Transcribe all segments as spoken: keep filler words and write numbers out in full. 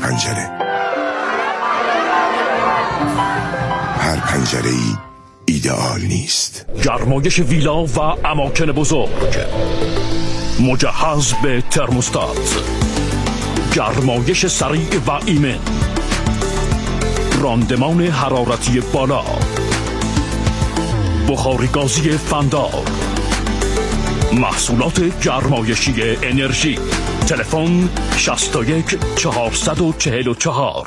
پنجره. هر پنجره ای ایدئال نیست. گرمایش ویلا و اماکن بزرگ، مجهز به ترموستات، گرمایش سریع و ایمن، راندمان حرارتی بالا، بخاری گازی فندار، محصولات گرمایشی انرژی. تلفن شصت و یک چهارصد و چهل و چهار.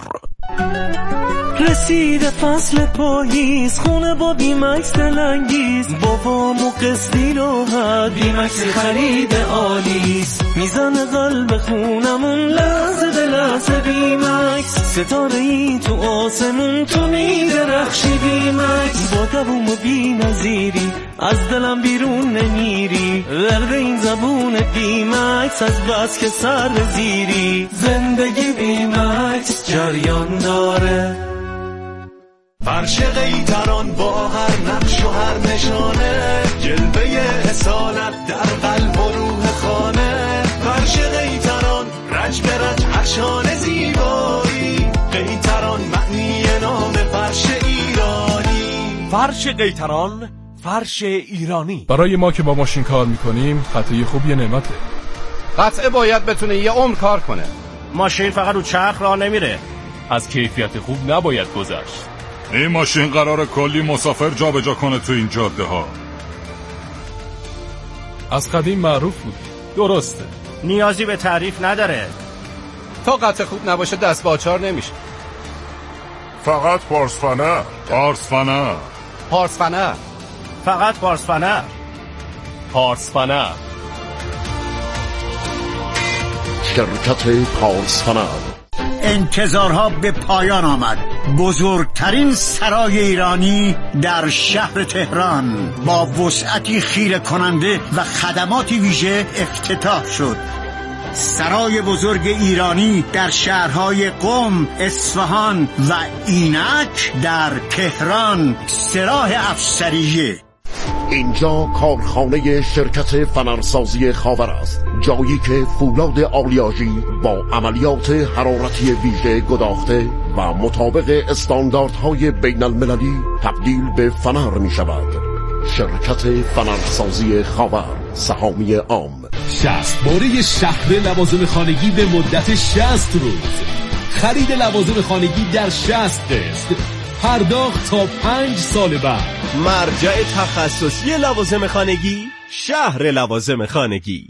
رسید فصل پاییز، خونه با بیمکس دلنگیز، بابام و قسطی راحت، بیمکس خرید آلیست، میزن قلب خونمون لحظه به لحظه بیمکس، ستاره ای تو آسمون تو میدرخشی بیمکس، با دووم و بی نظیری از دلم بیرون نمیری، ورد این زبون بیمکس از بس که سر زیری، زندگی بیمکس جریان داره. فرش قیطران با هر نقش و هر نشانه، جلوه اصالت در قلب و روح خانه. فرش قیطران رنج به رنج هرشانه زیبایی، قیطران معنی نام فرش ایرانی. فرش قیطران، فرش ایرانی. برای ما که با ماشین کار میکنیم قطعه خوب یه نعمته. قطعه باید بتونه یه عمر کار کنه. ماشین فقط رو چرخ راه نمیره، از کیفیت خوب نباید گذشت. این ماشین قراره کلی مسافر جا به جا کنه تو این جاده ها. از قدیم معروف بود. درسته، نیازی به تعریف نداره. تا قطعه خوب نباشه دست با آچار نمیشه. فقط پارس فنر. پارس فنر. پارس فنر. فقط پارس فنر. پارس فنر. شرکت پارس فنر. انتظارها به پایان آمد. بزرگترین سرای ایرانی در شهر تهران با وسعتی خیره کننده و خدماتی ویژه افتتاح شد. سرای بزرگ ایرانی در شهرهای قم، اصفهان و اینک در تهران، سراح افسریه. اینجا کارخانه شرکت فنرسازی خاور است، جایی که فولاد آلیاژی با عملیات حرارتی ویژه گداخته و مطابق استانداردهای بین المللی تبدیل به فنر می شود. شرکت فنرسازی خاور، سهامی عام. شصت باره شهر لوازم خانگی به مدت شصت روز. خرید لوازم خانگی در شصت قسط، پرداخت تا پنج سال بعد. مرجع تخصصی لوازم خانگی، شهر لوازم خانگی.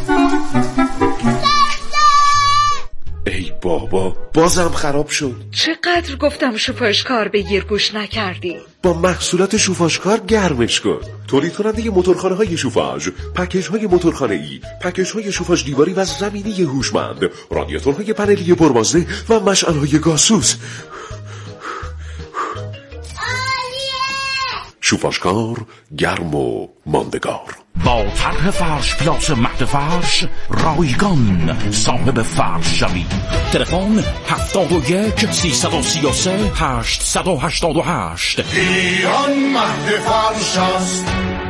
ای بابا، بازم خراب شد. چقدر گفتم شوفاژکار بگیر گوش نکردی. با محصولات شوفاژکار گرمش کن. تولید کننده موتورخانه های شوفاژ، پکیج های موتورخانه ای، پکیج های شوفاژ دیواری و زمینی هوشمند، رادیاتورهای پنلی پربازده و مشعل های گازسوز. شوفاژکار، گرم و ماندگار. با طرح فرش پلاس مهد فرش رایگان صاحب فرش شوید. تلفن هفتاد و یک سیصد و سی و سه هشتصد و هشتاد و هشت. ایران مهد فرش است.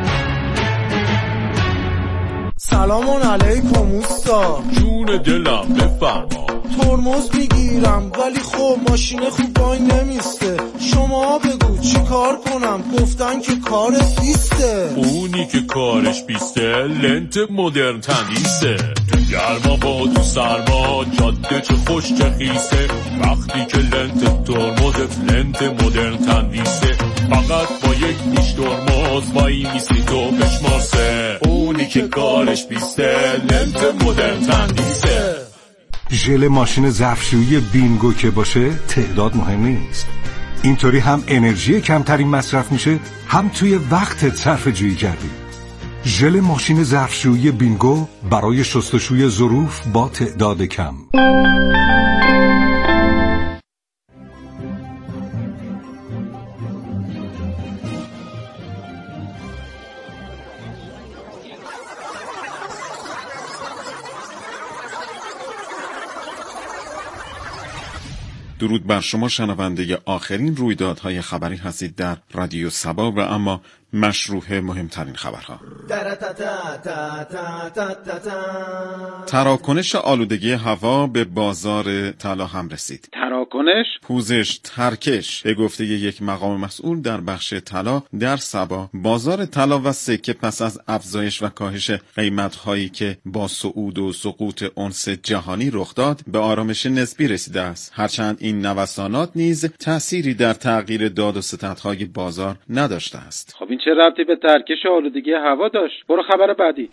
سلام علیکم اوستا. جون دلم بفرما. ترمز میگیرم ولی خب ماشین خوب وای نمیسته. شما بگو چی کار کنم؟ گفتن که کارت بیسته. اونی که کارش بیسته لنت مدرن تندیسه. تو گرما با تو سرما جاده چه خوش چه خیسه. وقتی که لنت ترمزت لنت مدرن تندیسه، فقط با یک نیش ترمز وای میسی تو بشمارسه. اونی که کارش بیسته لنت مدرن تندیسه. ژل ماشین ظرفشویی بینگو که باشه تعداد مهم نیست. اینطوری هم انرژی کمتری مصرف میشه، هم توی وقتت صرفه جویی کردی. ژل ماشین ظرفشویی بینگو برای شستشوی ظروف با تعداد کم. درود بر شما شنونده آخرین رویدادهای خبری هستید در رادیو سبا و اما مشروع مهمترین خبرها. تراکنش آلودگی هوا به بازار طلا هم رسید. تراکنش؟ پوزش، ترکش. به گفته یک مقام مسئول در بخش طلا در سبا، بازار طلا و سکه پس از افزایش و کاهش قیمت‌هایی که با صعود و سقوط اونس جهانی رخ داد، به آرامش نسبی رسیده است. هرچند این نوسانات نیز تأثیری در تغییر داد و ستدهای بازار نداشته است. خب این چه ربطی به ترکش آلودگی هوا داشت؟ برو خبر بعدی.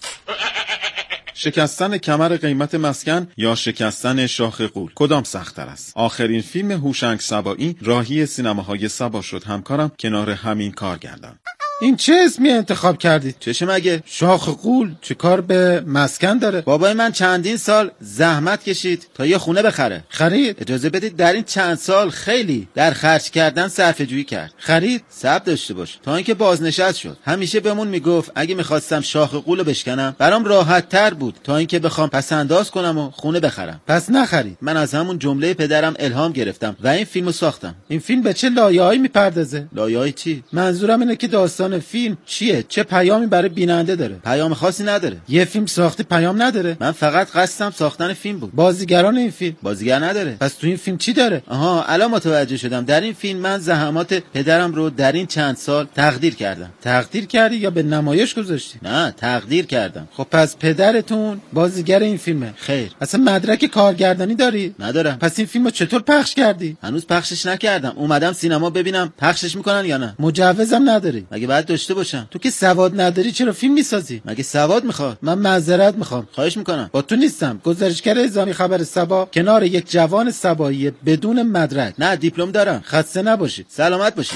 شکستن کمر قیمت مسکن یا شکستن شاخ غول، کدام سخت‌تر است؟ آخرین فیلم هوشنگ سبایی راهی سینماهای سبا شد. همکارم کنار همین کارگردان. این چه اسمی انتخاب کردید؟ چشه مگه؟ شاخ غول چه کار به مسکن داره؟ بابای من چندین سال زحمت کشید تا یه خونه بخره. خرید؟ اجازه بدید در این چند سال خیلی در خرج کردن صرفه‌جویی کرد. خرید؟ صبر داشته باش تا اینکه بازنشست شد. همیشه بهمون میگفت اگه میخواستم شاخ غولو بشکنم برام راحت تر بود تا اینکه بخوام پس انداز کنم و خونه بخرم. پس نخرید. من از همون جمله پدرم الهام گرفتم و این فیلمو ساختم. این فیلم به چه لایه‌هایی میپردازه؟ لایه‌های چی؟ منظورم اینه که داستان فیلم چیه؟ چه پیامی برای بیننده داره؟ پیام خاصی نداره. یه فیلم ساختی پیام نداره؟ من فقط قصدم ساختن فیلم بود. بازیگران این فیلم؟ بازیگر نداره. پس تو این فیلم چی داره؟ آها الان متوجه شدم. در این فیلم من زحمات پدرم رو در این چند سال تقدیر کردم. تقدیر کردی یا به نمایش گذاشتی؟ نه تقدیر کردم. خب پس پدرتون بازیگر این فیلمه؟ خیر. اصلا مدرک کارگردانی داری؟ ندارم. پس این فیلمو چطور پخش کردی؟ هنوز پخشش نکردم. اومدم سینما ببینم پخشش میکنن یا نه. مجوزم نداری؟ مگه باید داشته باشم؟ تو که سواد نداری چرا فیلم میسازی؟ مگه سواد میخواد؟ من معذرت میخوام. خواهش میکنم. با تو نیستم. گزارشگر اعزامی خبر سبا کنار یک جوان سبایی بدون مدرک. نه دیپلم دارم. خسته نباشید. سلامت باشید.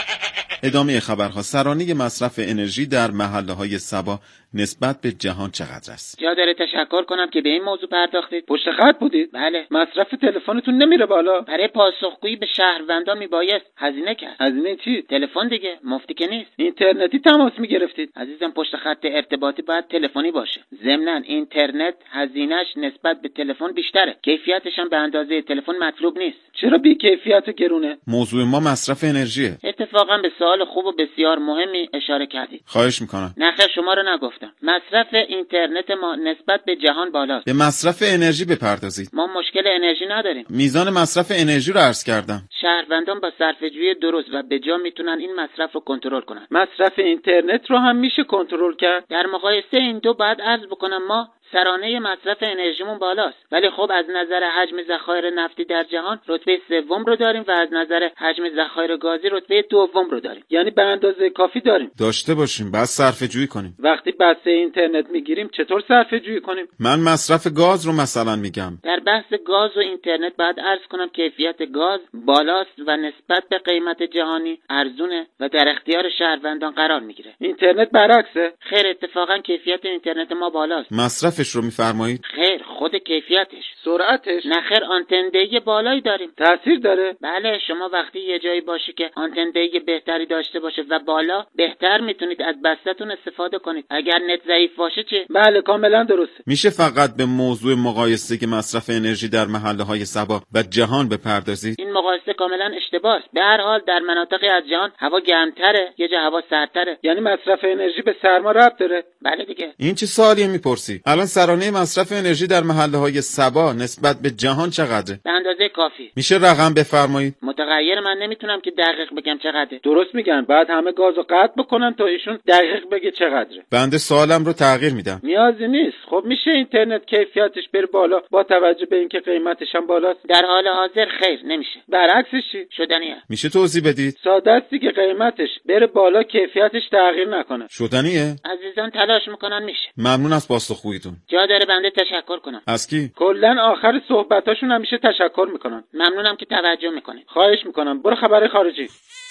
ادامه خبرها. سرانه مصرف انرژی در محله‌های سبا نسبت به جهان چقدر است؟ جا داره تشکر کنم که به این موضوع پرداختید. پشت خط بودید؟ بله. مصرف تلفنتون نمیره بالا؟ برای پاسخگویی به شهروندان میبایست هزینه کرد. هزینه چی؟ تلفن دیگه، مفتی که نیست. اینترنتی تماس میگرفتید؟ عزیزم پشت خط ارتباطی باید تلفنی باشه. ضمناً اینترنت هزینه‌اش نسبت به تلفن بیشتره. کیفیتش هم به اندازه تلفن مطلوب نیست. چرا بی کیفیت و گرونه؟ موضوع ما مصرف انرژیه. اتفاقا به سوال خوب و بسیار مهمی اشاره کردید. خواهش میکنم. نه خیر شما رو نگفتم. مصرف اینترنت ما نسبت به جهان بالاست. به مصرف انرژی بپردازید. ما مشکل انرژی نداریم. میزان مصرف انرژی رو عرض کردم. شهروندان با صرفه‌جویی درست و به جا میتونن این مصرف رو کنترل کنن. مصرف اینترنت رو هم میشه کنترل کرد. در مقایسه این دو باید عرض بکنم ما سرانه مصرف انرژیمون بالاست، ولی خب از نظر حجم ذخایر نفتی در جهان رتبه سوم رو داریم و از نظر حجم ذخایر گازی رتبه دوم رو داریم. یعنی به اندازه کافی داریم. داشته باشیم، بعد صرفه جویی کنیم. وقتی بسته اینترنت میگیریم چطور صرفه جویی کنیم؟ من مصرف گاز رو مثلا میگم. در بحث گاز و اینترنت باید عرض کنم کیفیت گاز بالاست و نسبت به قیمت جهانی ارزونه و در اختیار شهروندان قرار میگیره. اینترنت برعکسه؟ خیر، اتفاقا کیفیت اینترنت ما بالاست. مصرف رو میفرمایید؟ خیر، خود کیفیتش. سرعتش؟ نه خیر، آنتندهی بالایی داریم. تأثیر داره؟ بله، شما وقتی یه جایی باشی که آنتندهی بهتری داشته باشه و بالا، بهتر میتونید از بسته‌تون استفاده کنید. اگر نت ضعیف باشه چه؟ بله کاملا درسته. میشه فقط به موضوع مقایسه که مصرف انرژی در محله‌های سبا و جهان بپردازید؟ این مقایسه کاملا اشتباهه. به هر حال در مناطقی از جهان هوا گرمتره، یه جا هوا سردتره. یعنی مصرف انرژی به سرما ربط داره؟ بله دیگه. این چه سوالیه میپرسی؟ الان سرانه مصرف انرژی در محله‌های سبا نسبت به جهان چقدره؟ به اندازه کافی. میشه رقم بفرمایید؟ متغیر من نمیتونم که دقیق بگم چقدره. درست میگن، بعد همه گازو قطع بکنن تا ایشون دقیق بگه چقدره. بنده سوالم رو تغییر میدم. نیازی نیست. خب میشه اینترنت کیفیتش بره بالا با توجه به اینکه قیمتش هم بالاست؟ در حال حاضر خیر نمیشه. برعکسش چی؟ شدنیه. میشه توضیح بدید؟ ساده است دیگه، قیمتش بره بالا کیفیتش تغییر نکنه. شدنیه؟ عزیزان تلاش میکنن میشه. ممنون از پاسخگوییتون. جا داره بنده تشکر کنم. از کی؟ کلا آخر صحبتاشون همیشه تشکر میکنن. ممنونم که توجه میکنید. خواهش میکنم. برو خبر خارجی.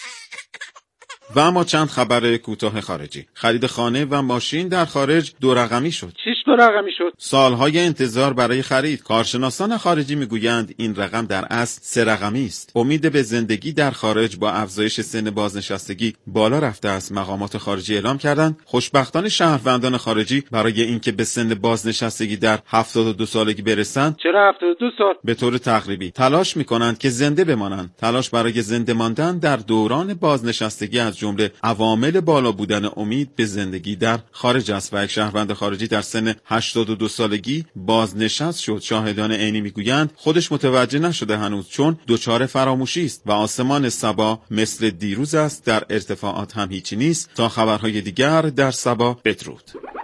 و اما چند خبر کوتاه خارجی. خرید خانه و ماشین در خارج دو رقمی شد. چیش دو رقمی شد؟ سالهای انتظار برای خرید. کارشناسان خارجی میگویند این رقم در اصل سه رقمی است. امید به زندگی در خارج با افزایش سن بازنشستگی بالا رفته است. مقامات خارجی اعلام کردند خوشبختانه شهروندان خارجی برای اینکه به سن بازنشستگی در هفتاد و دو سالگی برسند، چرا هفتاد و دو سال؟ به طور تقریبی تلاش میکنند که زنده بمانند. تلاش برای زنده ماندن در دوران بازنشستگی از از جمله عوامل بالا بودن امید به زندگی در خارج است و یک شهروند خارجی در سن هشتاد و دو سالگی بازنشست شد. شاهدان عینی میگویند خودش متوجه نشده هنوز، چون دچار فراموشی است و آسمان سبا مثل دیروز است، در ارتفاعات هم هیچی نیست. تا خبرهای دیگر در سبا، بدرود.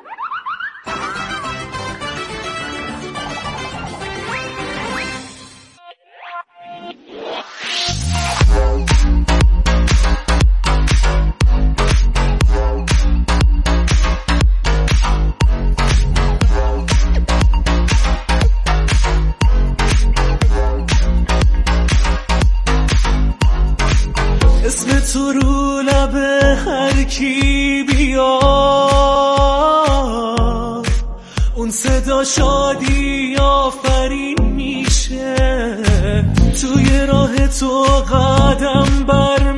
تو رو لب هر کی بیاد اون صدا شادی آفرین میشه. توی راه تو قدم بر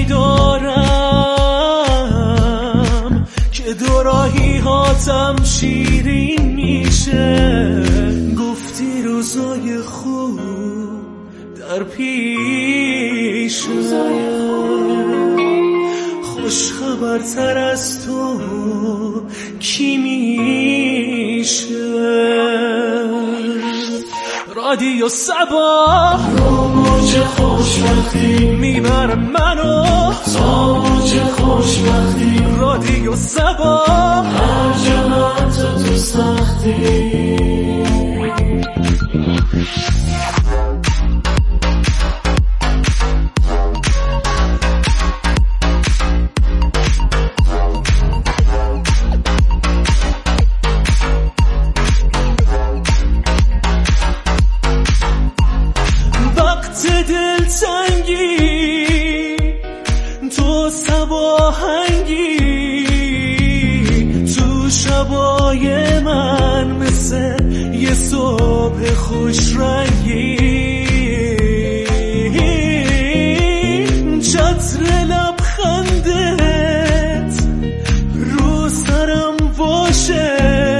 میدارم که دو راهی هاتم شیرین میشه. گفتی روزای خوب در پیش، خوش خبرتر از تو کی میشه؟ رادیو سبا رو موج خوشبختی میبره منو تا موج خوشبختی. رادیو سبا هر جا تو سختی. شبای من مثل یه صبح خوش رنگی، چتر لبخندت رو سرم باشه.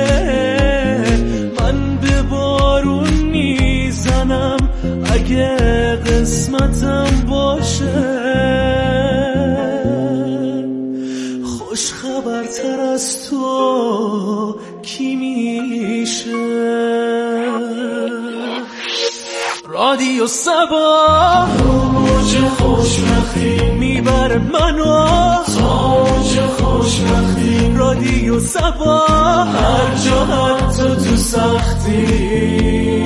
من به بارون میزنم اگه قسمتم باشه. خوش خبرتر از تو کی میشه؟ رادیو سبا رو موج خوشبختی میبره منو تا موج خوشبختی. رادیو سبا هر جا هر تو تو سختی.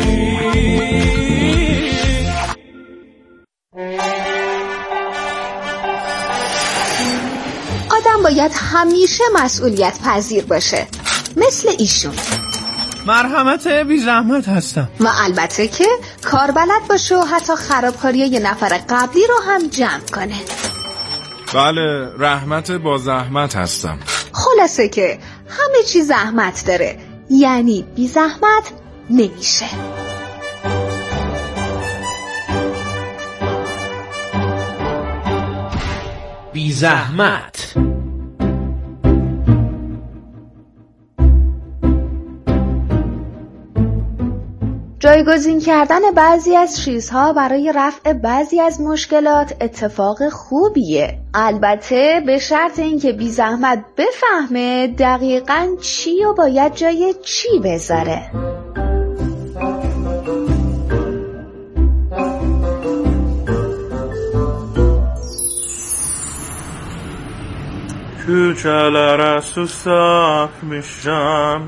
آدم باید همیشه مسئولیت پذیر باشه، مثل ایشون. مرحمت بی زحمت هستم. و البته که کار بلد باشه و حتی خرابکاری یه نفر قبلی رو هم جمع کنه. بله، رحمت با زحمت هستم. خلاصه که همه چی زحمت داره، یعنی بی زحمت نمیشه. بی زحمت. جایگزین کردن بعضی از چیزها برای رفع بعضی از مشکلات اتفاق خوبیه، البته به شرط اینکه بی زحمت بفهمه دقیقاً چی و باید جای چی بذاره. Küçeler susapmışam,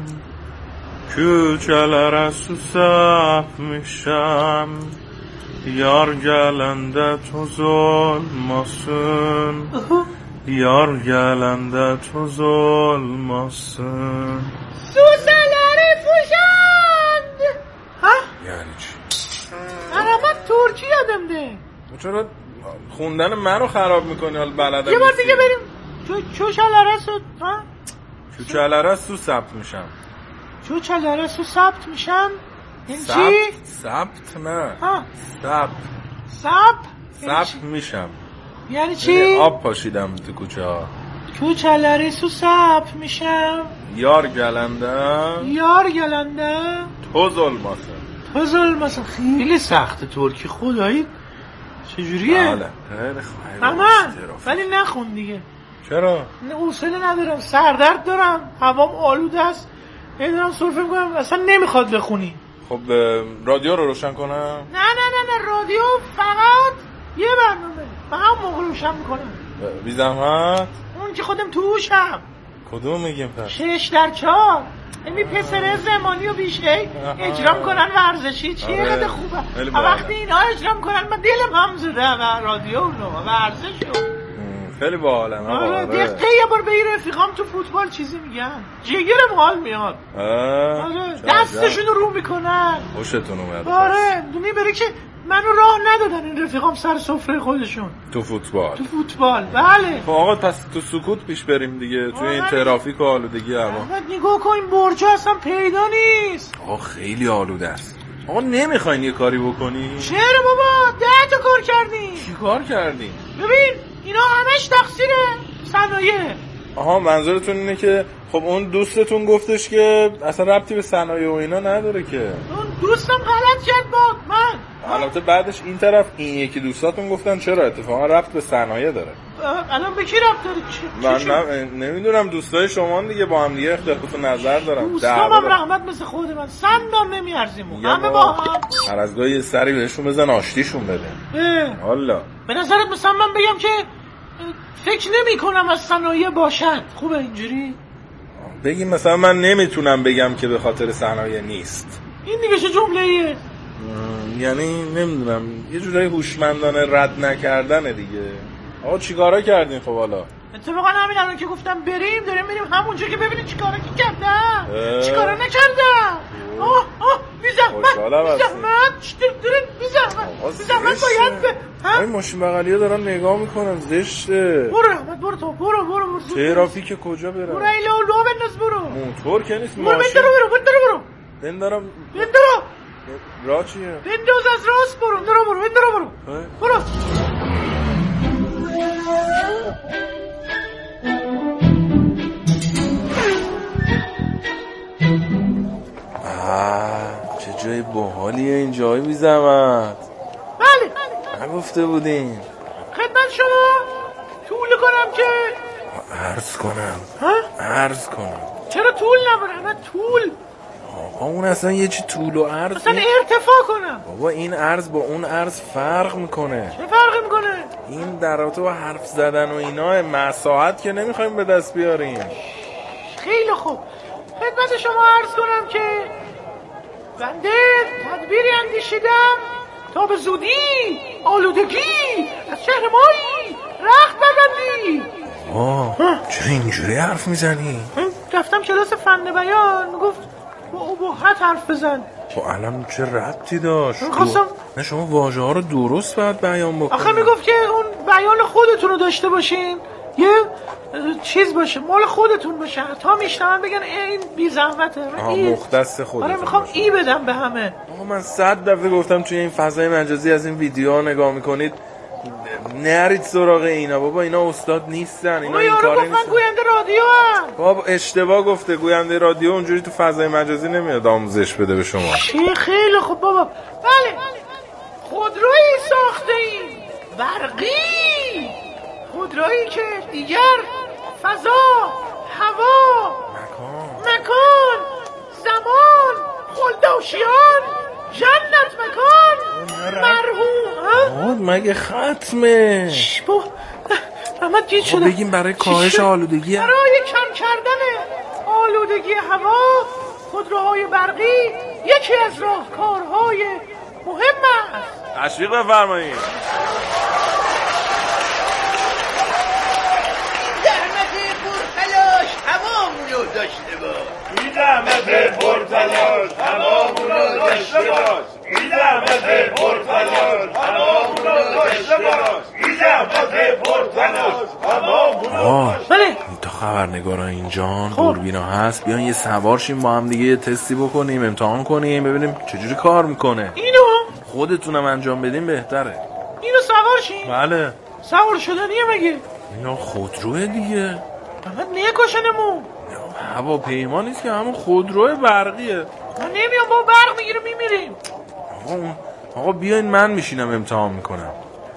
küçeler susapmışam. Yar gelende toz olmasın, yar gelende toz olmasın. Susaları puşand. Ha? یعنی چی؟ انا من ترکی یادمده. چرا خوندن منو خراب میکنی؟ حال بلدم یه بار دیگه بریم. چوچلره سو ها؟ چوچلره سو ثبت میشم. چوچلره سو ثبت میشم؟ این چی؟ ثبت نه. ها؟ ثبت. ثبت؟ ثبت میشم. یعنی چی؟ آب پاشیدم تو کوچه ها. چوچلره سو ثبت میشم. یار گلنده. یار گلنده. تو ظلماسه. تو ظلماسه. خیلی سخته ترکی خدایی. چجوریه؟ بله خیلی خوب. محمد ولی نخون دیگه. چرا؟ حوصله ندارم، سردرد دارم، هوام آلوده است، نمیدونم سرفه میکنم، اصلا نمیخواد بخونی. خب رادیو رو روشن کنم؟ نه نه نه نه رادیو فقط یه برنامه و هم موقع روشن میکنم. بی زحمت؟ اون که خودم توشم. کدوم میگیم پس؟ شش در چهار. یعنی پسر زمانی و بیشه اجرا میکنن ورزشی چیه قد خوبه. وقتی اینا اجرا میکنن من دلم هم زوده و رادیو و ورزش و خیلی باحالن. آره دیگه یه بار به این رفیقام تو فوتبال چیزی میگن جگرم حال میاد. آره دستشون رو میکنن. خوشتون اومد. آره دونی بره که منو راه ندادن این رفیقام سر سفره خودشون تو فوتبال. تو فوتبال بله. خب آقا پس تو سکوت پیش بریم دیگه توی این ترافیک و آلودگی هوا. احمد نگاه کن این برجا اصلا پیدا نیست. آقا خیلی آلوده است. آقا نمیخواین یه کاری بکنی؟ چرا بابا؟ ده تا کار کردیم. چی کار کردیم؟ ببین اینا همش تقصیر صنایع. آها منظورتون اینه که خب اون دوستتون گفتش که اصلا ربطی به صنایع و اینا نداره که. اون دوستم غلط کرد با من. البته بعدش این طرف این یکی دوستاتون گفتن چرا اتفاقا ربط به صنایع داره. الان به کی ربط داره؟ من نمیدونم دوستای شما دیگه با هم دیگه اختلاف نظر دارن. دوستام هم رحمت مثل خود من سندام نمیارزیم همه با هم. هر از گاهی یه سری بهشون بزن آشتیشون بده. حالا به نظرت مثلا من بگم که فکر نمی کنم از صنایع باشن خوبه اینجوری؟ بگیم مثلا من نمیتونم بگم که به خاطر صنایع نیست. این دیگه چه جمله ایه؟ یعنی نمیدونم یه جورایی هوشمندانه رد نکردنه دیگه. آقا چیکارا کردین خب حالا؟ اتفاقا همین الان که گفتم بریم داریم میریم همونجا که ببینید چیکارا که کردم چیکارا نکردم. آه آه بی زحمت بی زحمت چطور دارن بی زحمت بی زحمت باید به های ماشین بغلیه دارن نگاه میکنن زشته. برو رحمت برو تو برو برو برو ترافیک کجا برم؟ برو ایلا و لو بنداز برو موتور که نیست ماشین. برو بندارو برو بندارو برو بندارم بندارو راه چیه؟ بنداز از راست برو بندارو برو بندارو برو برو آه چه جای باحالیه این جای بی زحمت. بله نگفته بودین خدمت شما طول کنم که عرض کنم ها؟ عرض کنم چرا طول نبرم من طول آقا اون اصلا یه چی طول و عرض اصلا ارتفاع کنم. بابا این عرض با اون عرض فرق میکنه. چه فرقی میکنه؟ این در رابطه با حرف زدن و اینا مساحت که نمیخوایم به دست بیاریم. خیلی خوب خدمت شما عرض کنم که بنده تدبیری اندیشیدم تا به زودی آلودگی از شهر مایی رخت ببندی. آه چرا اینجوری حرف میزنی؟ رفتم کلاس فن بیان میگفت با ابهت حرف بزن. خب الان چه ربطی داشت؟ میخواستم نه شما واژه ها رو درست باید بیان بکنید. آخه میگفت که اون بیان خودتون رو داشته باشین یه چیز باشه مال خودتون باشه تا میشنم بگن این بی زحمته. آها مختص خودتون. آره میخوام ای بدم به همه. آقا من صد دفعه گفتم توی این فضای مجازی از این ویدیوها نگاه میکنید نرید سراغ اینا بابا اینا استاد نیستن. اینا این کاره نیستن. گفتن گوینده رادیو هم. بابا اشتباه گفته گوینده رادیو اونجوری تو فضای مجازی نمیاد آموزش بده به شما. چی خیلی خوب بابا. بله خودرویی ساخته ایم برقی خودرویی که دیگر فضا هوا مکان مکان زمان خلدوشیان جنت مکان مرحوم مگه ختمه با رحمت گیت شده بگیم برای کاهش آلودگی برای کم کردن آلودگی هوا خودروهای برقی یکی از راهکارهای مهم است. تشویق بفرمایید. زحمت پرتلاش همامونو داشته باش. بی زحمت پرتلاش همامونو داشته باش. بی زحمت پرتلاش همامونو داشته باش. بی زحمت پرتلاش همامونو داشته باش. تا خبرنگاران اینجان دوربینا هست بیان یه سوار شیم با هم دیگه یه تستی بکنیم امتحان کنیم ببینیم چجوری کار میکنه. اینو خودتونم انجام بدیم بهتره. اینو سوار شیم؟ بله. سوار شدنیه مگه؟ اینا خودروه دیگه. فقط نیکاشنمون. هواپیما نیست که همون خودروه برقیه. من نمیام با برق میگیره میمیریم. آقا آقا بیاین من میشینم امتحان میکنم.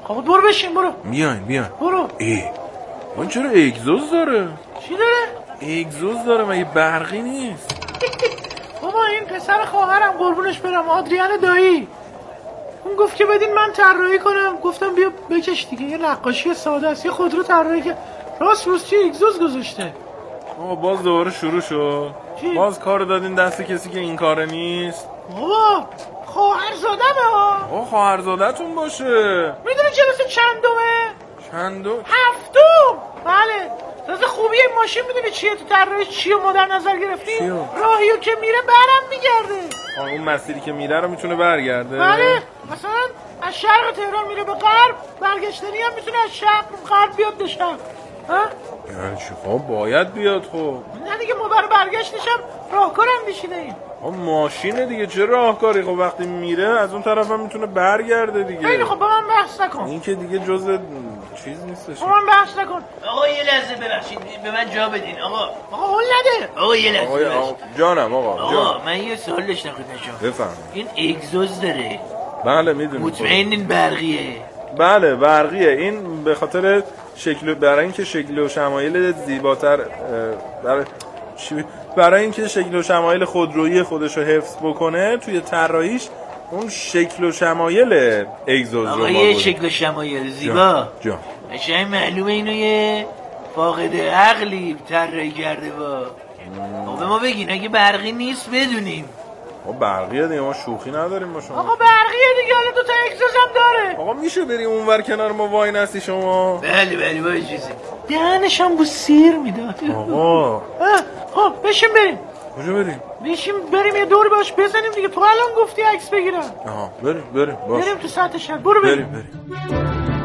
خب برو بشین برو. میاین بیاین. برو. ای اون چرا اگزوز داره؟ چی داره؟ اگزوز داره مگه برقی نیست؟ بابا این پسر خواهرم قربونش برم، آدریان دایی، اون گفت که بدین من طراحی کنم. گفتم بیا بکش دیگه، یه نقاشی ساده است، یه خودرو طراحی که راست روز چی اگزوز گذاشته. آقا باز دوباره شروع شد. چی؟ باز کار دادین دست کسی که این کاره نیست. بابا خواهرزادمه ها. آقا خواهرزادتون باشه. میدونی جلسه چندمه؟ چندم؟ هفتم. بله. تازه خوبی این ماشین میدونی چیه تو طراحی چیو ما در نظر گرفتیم؟ راهیو که میره برم میگرده. آه اون مسیری که میره رو میتونه برگرده؟ بله. مثلا از شرق تهران میره به غرب، برگشتنی هم میتونه از شرق غرب بیاد به شرق. ها؟ یعنی چی؟ خب باید بیاد. خب نه دیگه ما برای برگشتش هم راهکار اندیشیده ایم. خب ماشینه دیگه، چه راهکاری؟ خب وقتی میره از اون طرف هم میتونه برگرده دیگه. خیلی خب با من بحث نکن. این که دیگه جز چیز نیستش. با من بحث نکن. آقا یه لحظه ببخشید به من جا بدین. آقا آقا هول نده. آقا یه لحظه آقا آقا جانم آقا آقا جان. من یه سوال داشتم خدمتتون. بفرمایید. این اگزوز داره؟ بله میدونم. مطمئنین برقیه؟ بله برقیه. این به خاطر شکل، برای اینکه شکل و شمایل زیباتر، برای چی، برای اینکه شکل و شمایل خودرویی خودش رو حفظ بکنه توی طراحیش اون شکل و شمایل اگزوز رو. آقا یه شکل و شمایل زیبا. جان قشنگ معلومه اینو یه فاقد عقلی طراحی کرده با. آقا ما بگین اگه برقی نیست بدونیم. آقا برقیه دیگه، ما شوخی نداریم با شما. آقا برقیه دیگه، حالا دو تا اگزوز هم داره. آقا میشه بری اونور کنار ما وای نستی شما؟ بله بله وای چیزی. دهنش هم بو سیر میداد. آقا خب بشین بریم. کجا بریم؟ بشین بریم یه دوری باش بزنیم دیگه. تو الان گفتی عکس بگیرم. آها بریم بریم باش. بریم تو سطح شهر. برو بریم. بریم بریم.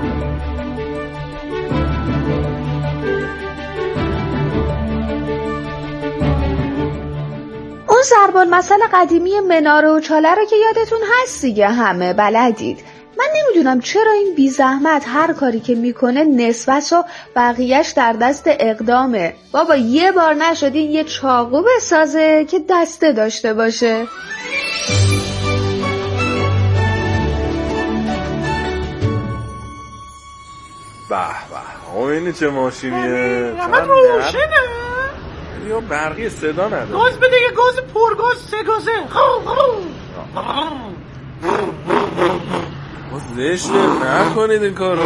اون ضرب المثل قدیمی مناره و چاله رو که یادتون هست دیگه، همه بلدید. من نمیدونم چرا این بی زحمت هر کاری که میکنه نسبت و بقیهش در دست اقدامه. بابا یه بار نشدین یه چاقو بسازه که دسته داشته باشه. به به آقا اینه چه ماشینیه؟ اما روشنه یا برقی صدا نداره. گاز بده یه گاز پرگاز سه گازه. ما زشته نکنید این کارو.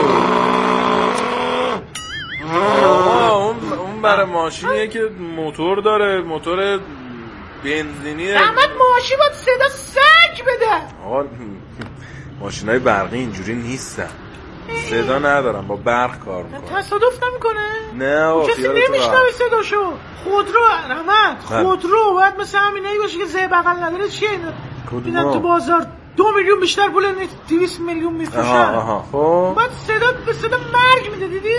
آقا اون اون برای ماشینیه که موتور داره، موتور بنزینیه. زحمت ماشین باید صدا سگ بده. آقا ماشینای برقی اینجوری نیستن، صدا ندارم، با برق کار میکنه. تصادف نمیکنه؟ نه آقا کسی نمیشنوه صداشو. خودرو رحمت خودرو باید مثل همینایی باشه که زی بغل نداره. چیه اینا؟ دیدم تو بازار دو میلیون بیشتر پول نیست، دویست میلیون میفروشن. آها خب بعد صدا به صدا مرگ میده. دیدی؟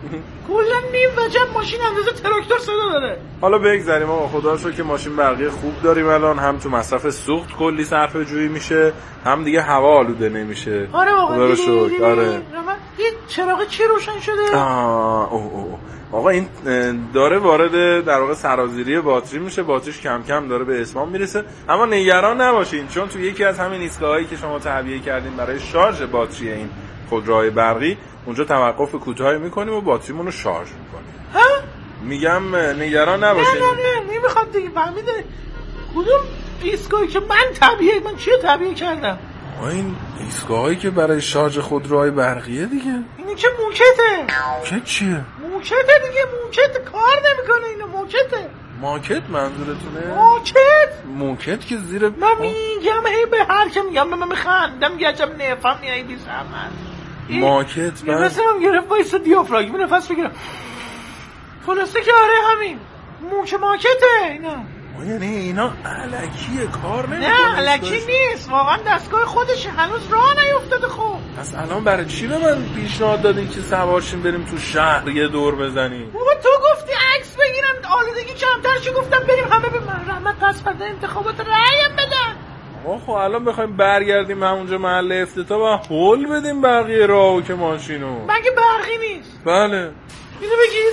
کلا نیم وجب ماشین اندازه تراکتور صدا داره. حالا بگذاریم آقا، خدا رو شکر که ماشین برقی خوب داریم الان، هم تو مصرف سوخت کلی صرفه جویی میشه، هم دیگه هوا آلوده نمیشه. آره آقا خدا رو شکر. آره این چراغ چی روشن شده؟ آه اوه اوه. آقا این داره وارد در واقع سرازیری باتری میشه، باتریش کم کم داره به اتمام میرسه. اما نگران نباشین چون تو یکی از همین ایستگاهایی که شما تعبیه کردین برای شارژ باتری این خودروهای برقی، اونجا توقف کوتاهی میکنیم و باتریمون رو شارژ میکنیم. ها؟ میگم نگران نباشین. نه نه نه نمیخواد دیگه. فهمیده کدوم ایستگاهی که من تعبیه، من چیه تعبیه کردم؟ این ایستگاهایی که برای شارژ خودروهای برقیه دیگه. اینی که موکته. موکت چیه؟ موکته دیگه. موکت کار نمیکنه اینو. موکته. ماکت منظورتونه؟ ماکت؟ موکت که زیر من میگم هی به هر که میگم من میخندم گجم نفهم میایی بی زحمت. ماکت من نفسم هم گرفت بایستا دیافراگمی نفس بگیرم. خلاصه که آره همین موک ماکته اینا. یعنی اینا الکیه کار نمیکنه؟ نه الکی نیست، واقعا دستگاه خودشه، هنوز راه نیفتاده. خب پس الان برای چی به من پیشنهاد دادین که سوارشیم بریم تو شهر یه دور بزنیم؟ بابا تو گفتی عکس بگیرم آلودگی کمتر شه، گفتم بریم همه به من رحمت پس فردا انتخابات رأیم بدن. آقا خب الان بخوایم برگردیم همونجا محل افتتاح و هول بدیم بقیه راهو که ماشینو. مگه برقی نیست؟ بله. اینو بگیر.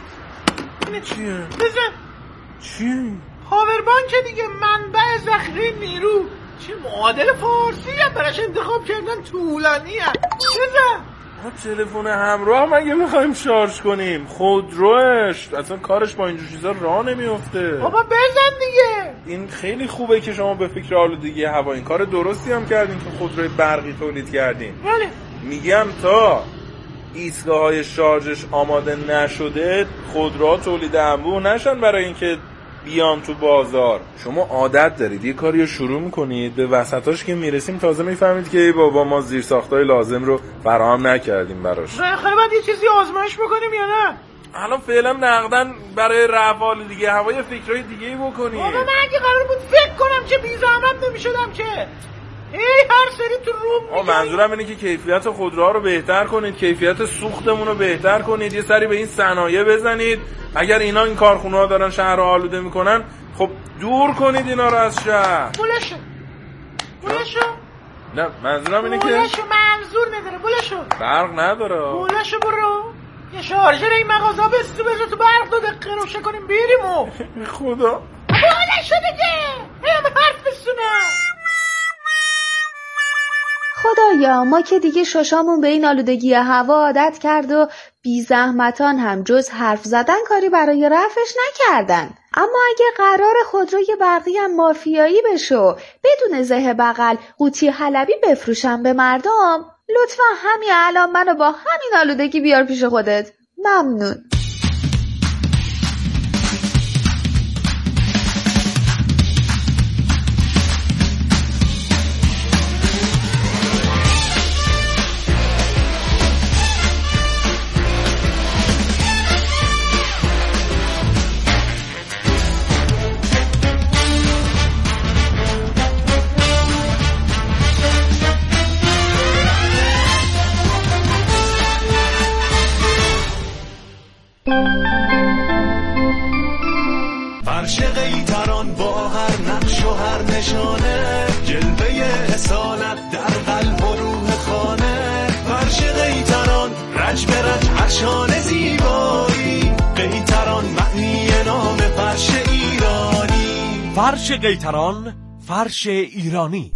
اینه چیه؟ بزن. چیه؟ پاور بانک دیگه، منبع ذخیره نیرو. چه معادل فارسی هم براش انتخاب کردن طولانی هم. بزن. تلفن همراه مگه میخوایم شارژ کنیم؟ خودروش اصلا کارش با اینجور چیزا راه نمیفته. بابا بزن دیگه. این خیلی خوبه که شما به فکر آلودگی هوا این کار درستی هم کردین که خودروی برقی تولید کردین. بله. میگم تا ایستگاه‌های شارژش آماده نشده خودروها تولید انبوه نشن برای اینکه بیان تو بازار. شما عادت دارید یه کاری رو شروع میکنید به وسطاش که میرسیم تازه میفهمید که ای بابا ما زیرساختای لازم رو فراهم نکردیم براش. نه خیلی باید یه چیزی آزمایش بکنیم یا نه؟ الان فعلا نقدن برای رفع آلودگی هوا یه فکرای دیگه‌ای بکنیم. بابا من اگه قرار بود فکر کنم که بی زحمت نمیشدم که. ای هر سری تو روم میگم. منظورم اینه که کیفیت خودروها رو بهتر کنید، کیفیت سوختمون رو بهتر کنید، یه سری به این صنایع بزنید. اگر اینا این کارخونه‌ها دارن شهر رو آلوده میکنن خب دور کنید اینا رو از شهر. بلشو بلشو نه منظورم اینه که بلشو منظور نداره. بلشو برق نداره. بلشو برو یه شارژر این مغازه بستو بذار تو برق دو دقیقه روشه کنیم بریم و خدا بلشو دیگه هم حرف بسونه. خدایا ما که دیگه ششامون به این آلودگی هوا عادت کرد و بی زحمتان هم جز حرف زدن کاری برای رفعش نکردن. اما اگه قرار خودروی برقی هم مافیایی بشه بدون زه بغل قوطی حلبی بفروشن به مردم، لطفا همین الان منو با همین آلودگی بیار پیش خودت. ممنون. فرش قیتران با هر نقش و هر نشانه، جلوه اصالت در قلب و روح خانه. فرش قیتران رج به رج عرشان زیبایی، قیتران معنی نام فرش ایرانی. فرش قیتران، فرش ایرانی.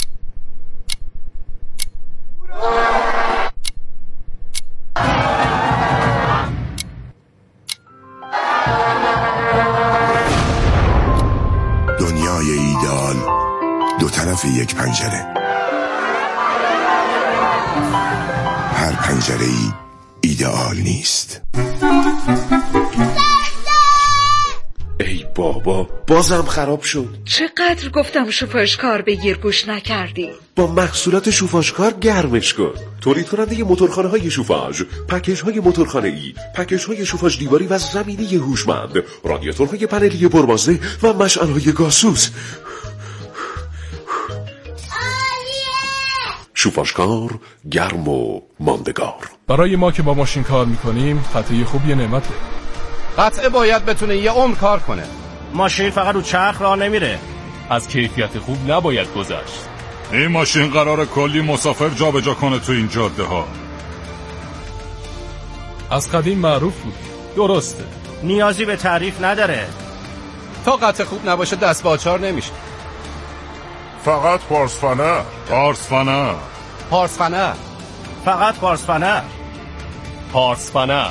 دنیای ایدئال دو طرف یک پنجره، هر پنجره ای ایدئال نیست. ای بابا بازم خراب شد. چقدر گفتم شوفاژکار بگیر گوش نکردی. با محصولات شوفاژکار گرمش کن. تولید کننده موتورخانه‌های شوفاژ، پکیج‌های موتورخانه‌ای، پکیج‌های شوفاژ دیواری و زمینی هوشمند، رادیاتورهای پنلی پربازده و مشعل‌های گازسوز. شوفاژکار گرم و ماندگار. برای ما که با ماشین کار میکنیم قطعه خوب یه نعمته. قطعه باید بتونه یه عمر کار کنه. ماشین فقط رو چرخ راه نمیره. از کیفیت خوب نباید گذشت. این ماشین قرار کلی مسافر جابجا کنه تو این جاده ها. از قدیم معروف بود. درسته. نیازی به تعریف نداره. تا قطعه خوب نباشه دست با آچار نمیشه. فقط پارسفنر. پارسفنر. پارسفنر. فقط پارسفنر. پارسفنر.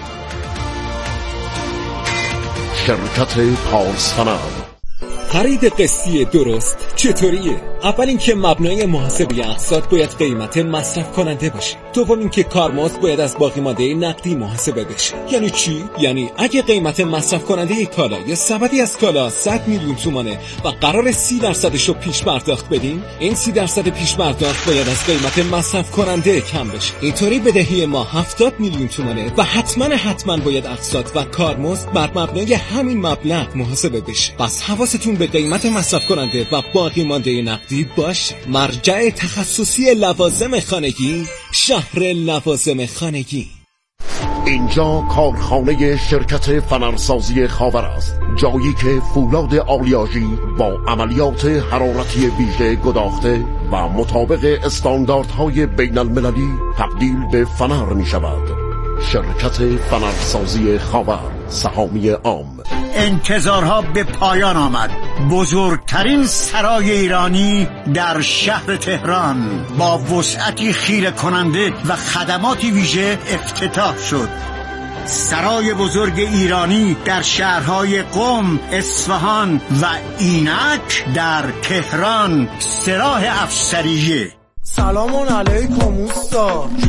شرکت پارسفنر. خرید قسطی درست چطوریه؟ اول اینکه مبنای محاسبه اقساط باید قیمت مصرف کننده باشه. دوم اینکه کارمزد باید از باقی مانده نقدی محاسبه بشه. یعنی چی؟ یعنی اگه قیمت مصرف کننده کالا یا سبدی از کالا صد میلیون تومانه و قرار سی درصدش رو پیش پرداخت بدیم، این سی درصد پیش پرداخت باید از قیمت مصرف کننده کم بشه. اینطوری بدهی ما هفتاد میلیون تومانه و حتما حتما باید اقساط و کارمزد بر مبنای همین مبلغ محاسبه بشه. پس حواستون به قیمت مصرف کننده و باقی مانده نقدی باشه. مرجع تخصصی لوازم خانگی، شهر لوازم خانگی. اینجا کارخانه شرکت فنرسازی خاور است، جایی که فولاد آلیاژی با عملیات حرارتی ویژه گداخته و مطابق استانداردهای بین المللی تبدیل به فنر می شود. شرکت فنرسازی خاور، سهامی عام. انتظارها به پایان آمد. بزرگترین سرای ایرانی در شهر تهران با وسعتی خیره کننده و خدماتی ویژه افتتاح شد. سرای بزرگ ایرانی در شهرهای قم، اصفهان و اینک در تهران، سراح افسریه. سلام علیکم اوستا.